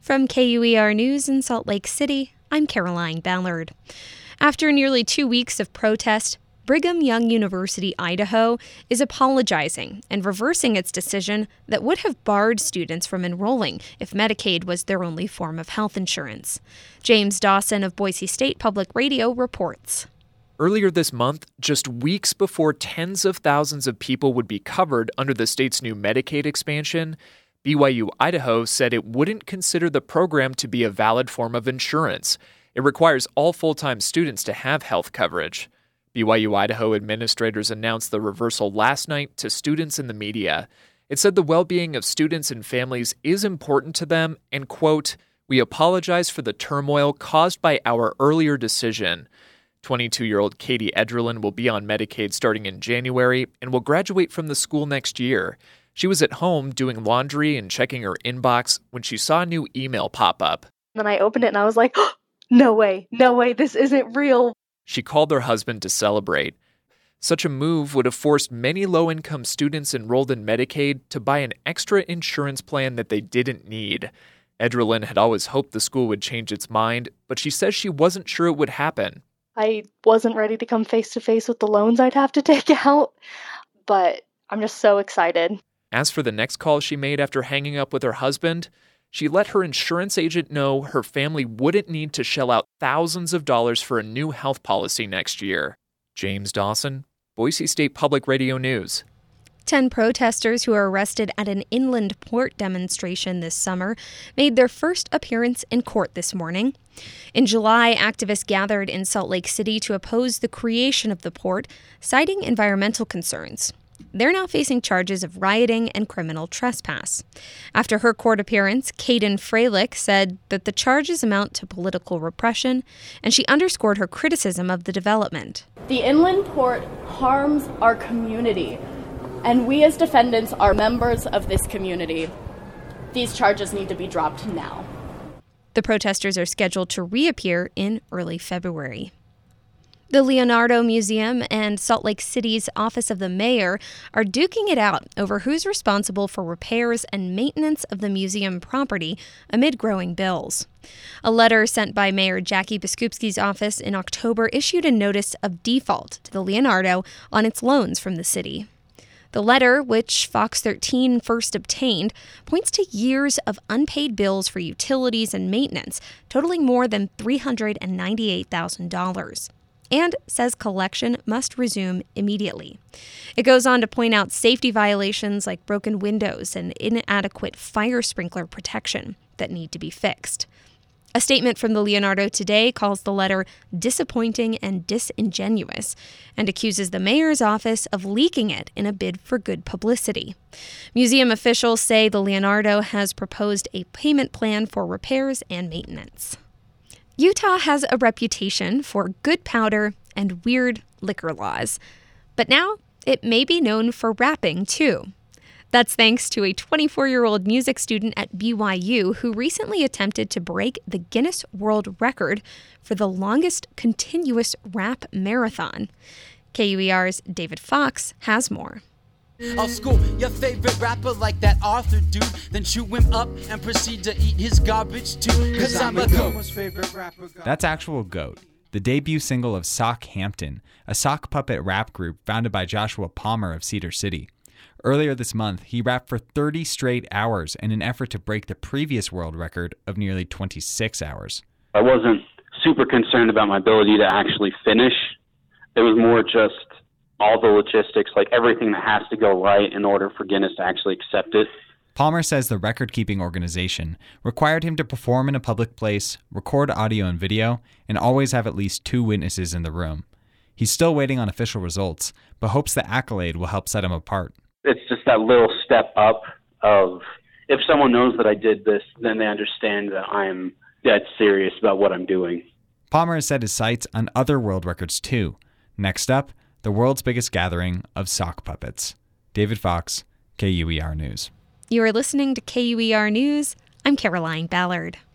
From KUER News in Salt Lake City, I'm Caroline Ballard. After nearly 2 weeks of protest, Brigham Young University, Idaho, is apologizing and reversing its decision that would have barred students from enrolling if Medicaid was their only form of health insurance. James Dawson of Boise State Public Radio reports. Earlier this month, just weeks before tens of thousands of people would be covered under the state's new Medicaid expansion, BYU Idaho said it wouldn't consider the program to be a valid form of insurance. It requires all full-time students to have health coverage. BYU Idaho administrators announced the reversal last night to students and the media. It said the well-being of students and families is important to them and, quote, "We apologize for the turmoil caused by our earlier decision." 22-year-old Katie Edgerlin will be on Medicaid starting in January and will graduate from the school next year. She was at home doing laundry and checking her inbox when she saw a new email pop up. Then I opened it and I was like, oh, no way, this isn't real. She called her husband to celebrate. Such a move would have forced many low-income students enrolled in Medicaid to buy an extra insurance plan that they didn't need. Edgerlin had always hoped the school would change its mind, but she says she wasn't sure it would happen. I wasn't ready to come face-to-face with the loans I'd have to take out, but I'm just so excited. As for the next call she made after hanging up with her husband, she let her insurance agent know her family wouldn't need to shell out thousands of dollars for a new health policy next year. James Dawson, Boise State Public Radio News. 10 protesters who were arrested at an inland port demonstration this summer made their first appearance in court this morning. In July, activists gathered in Salt Lake City to oppose the creation of the port, citing environmental concerns. They're now facing charges of rioting and criminal trespass. After her court appearance, Caden Freilich said that the charges amount to political repression, and she underscored her criticism of the development. The inland port harms our community, and we as defendants are members of this community. These charges need to be dropped now. The protesters are scheduled to reappear in early February. The Leonardo Museum and Salt Lake City's Office of the Mayor are duking it out over who's responsible for repairs and maintenance of the museum property amid growing bills. A letter sent by Mayor Jackie Biskupski's office in October issued a notice of default to the Leonardo on its loans from the city. The letter, which Fox 13 first obtained, points to years of unpaid bills for utilities and maintenance, totaling more than $398,000. And says collection must resume immediately. It goes on to point out safety violations like broken windows and inadequate fire sprinkler protection that need to be fixed. A statement from the Leonardo today calls the letter disappointing and disingenuous and accuses the mayor's office of leaking it in a bid for good publicity. Museum officials say the Leonardo has proposed a payment plan for repairs and maintenance. Utah has a reputation for good powder and weird liquor laws, but now it may be known for rapping too. That's thanks to a 24-year-old music student at BYU who recently attempted to break the Guinness World Record for the longest continuous rap marathon. KUER's David Fox has more. I'll school your favorite rapper like that Arthur dude, then chew him up and proceed to eat his garbage too, cause I'm a goat. That's Actual Goat, the debut single of Sock Hampton, a sock puppet rap group founded by Joshua Palmer of Cedar City. Earlier this month, he rapped for 30 straight hours in an effort to break the previous world record of nearly 26 hours. I wasn't super concerned about my ability to actually finish. It was more just all the logistics, like everything that has to go right in order for Guinness to actually accept it. Palmer says the record-keeping organization required him to perform in a public place, record audio and video, and always have at least 2 witnesses in the room. He's still waiting on official results, but hopes the accolade will help set him apart. It's just that little step up of, if someone knows that I did this, then they understand that I'm dead serious about what I'm doing. Palmer has set his sights on other world records too. Next up, the world's biggest gathering of sock puppets. David Fox, KUER News. You are listening to KUER News. I'm Caroline Ballard.